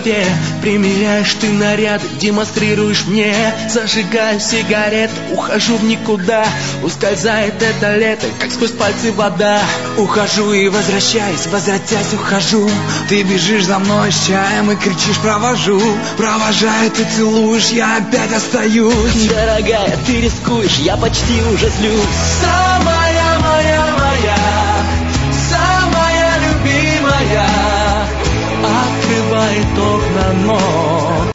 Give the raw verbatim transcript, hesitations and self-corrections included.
темноте. Примеряешь ты наряд, демонстрируешь мне. Зажигаю сигарет, ухожу в никуда. Ускользает это лето, как сквозь пальцы вода. Ухожу и возвращаюсь, возвратясь ухожу. Ты бежишь за мной с чаем и кричишь провожу. Провожаю, ты целуешь, я опять остаюсь. Дорогая, ты рискуешь, я почти уже злюсь. Самая моя моя, самая любимая, открывает окна, но